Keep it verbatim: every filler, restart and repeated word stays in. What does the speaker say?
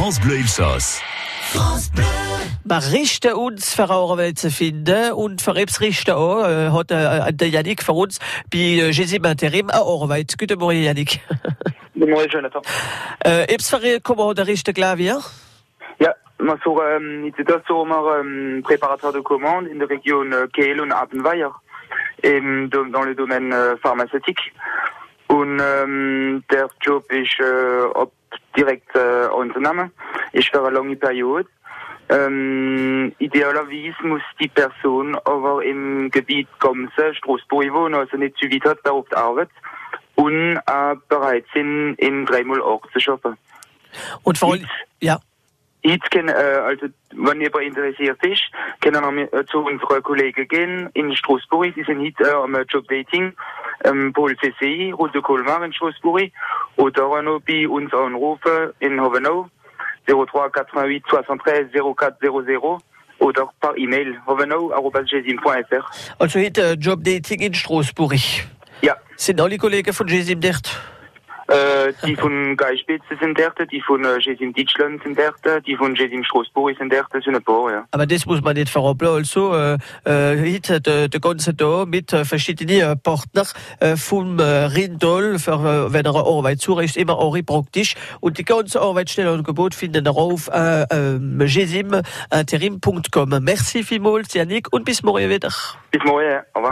France Bleu Elsass. Wir richten uns für eure Welt zu finden und für etwas richten auch, äh, hat äh, der Yannick für uns bei äh, Gesim Interim eine Arbeit. Guten Morgen, Yannick. Guten Morgen, Jonathan. Äh, etwas für comment der richten Klavier? Ja, wir sont ähm, jetzt das so wir ähm, Préparateur de commande in der Region äh, Kehl und Appenweier, eben dans le domaine äh, pharmaceutique. Und ähm, der Job ist äh, ob direkt äh, Unternehmen, ist für eine lange Periode. Ähm, idealerweise muss die Person aber im Gebiet Gomse, Straßburg wohnen, also nicht zu weit hat, da auf der Arbeit, und äh, bereit sind, in dreimal Ort zu arbeiten. Und vor allem, ja. Jetzt können, äh, also, wenn jemand interessiert ist, können wir äh, zu unseren Kollegen gehen in Straßburg. Die sind heute äh, am Jobdating, ähm, Pol C C I, Route de Colmar in Straßburg. Oder auch noch bei uns anrufen in Hovenau, zéro trois quatre-vingt-huit soixante-treize zéro quatre zéro zéro. Oder par E-Mail, hovenau arobase gesim punkt f r. Also heute äh, Jobdating in Straßburg. Ja. Sind alle Kollegen von Gesim dort? Äh, die von Geispitze sind dort, die von äh, Gesim Deutschland sind dort, die von Gesim Straßburg sind dort, das sind ein paar, ja. Aber das muss man nicht verraten. Also, äh, äh, heute der, der ganze Tag mit äh, verschiedenen Partnern äh, vom äh, Rindol, für, äh, wenn er eine Arbeit sucht, ist immer auch praktisch. Und die ganze Arbeitsstellenangebot finden wir auf äh, äh, gesim interim punkt com. Merci vielmals, Yannick, und bis morgen wieder. Bis morgen, ja.